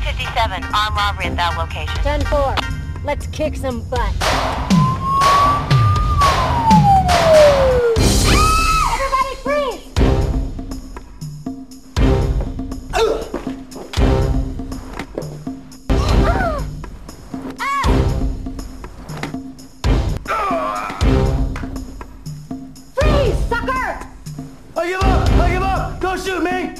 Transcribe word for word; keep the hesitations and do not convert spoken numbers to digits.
fifty-seven, armed robbery at that location. ten four, let's kick some butt. Everybody freeze! I give up! I give up! Don't shoot me!